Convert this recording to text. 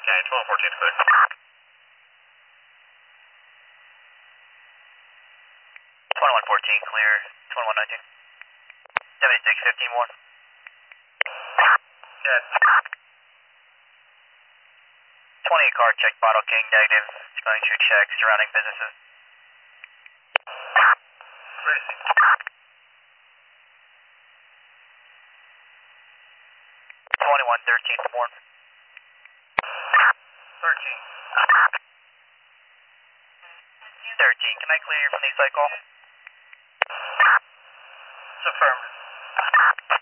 Okay, 1214 clear. 2114 clear, 2119. 7615 1. Yes. 20 car check Bottle King negative. It's going to check surrounding businesses. Racing. 2113 1. 13. 13, can I clear you from the cycle? It's affirmative.